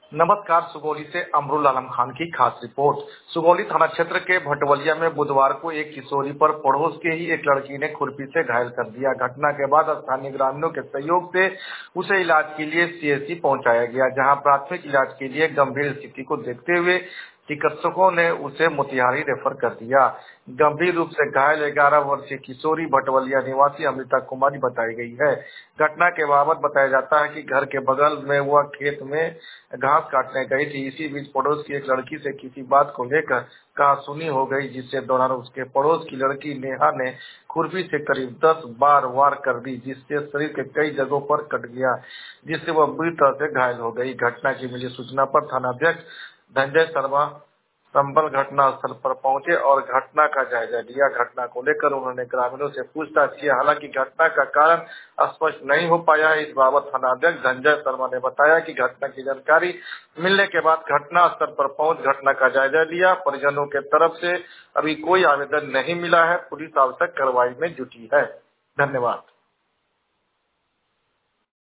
नमस्कार। सुगौली से अमरुल आलम खान की खास रिपोर्ट। सुगौली थाना क्षेत्र के भटवलिया में बुधवार को एक किशोरी पर पड़ोस के ही एक लड़की ने खुरपी से घायल कर दिया। घटना के बाद स्थानीय ग्रामीणों के सहयोग से उसे इलाज के लिए सीएचसी पहुंचाया गया, जहां प्राथमिक इलाज के लिए गंभीर स्थिति को देखते हुए चिकित्सकों ने उसे मोतिहारी रेफर कर दिया। गंभीर रूप से घायल 11 वर्षीय किशोरी भटवलिया निवासी अमृता कुमारी बताई गई है। घटना के बाबत बताया जाता है कि घर के बगल में वह खेत में घास काटने गई थी। इसी बीच पड़ोस की एक लड़की से किसी बात को लेकर कहासुनी हो गई, जिसके दौरान उसके पड़ोस की लड़की नेहा ने खुरपी से करीब 10 बार वार कर दी, जिससे शरीर के कई जगहों पर कट गया, जिससे वह बुरी तरह से घायल हो गई। घटना की मिली सूचना पर थानाध्यक्ष धनंजय शर्मा संभल घटना स्थल पर पहुंचे और घटना का जायजा लिया। घटना को लेकर उन्होंने ग्रामीणों से पूछताछ की। हालांकि घटना का कारण स्पष्ट नहीं हो पाया है। इस बाबत थानाध्यक्ष धनंजय शर्मा ने बताया कि घटना की जानकारी मिलने के बाद घटना स्थल पर पहुंच घटना का जायजा लिया। परिजनों के तरफ से अभी कोई आवेदन नहीं मिला है। पुलिस आवश्यक कार्रवाई में जुटी है। धन्यवाद।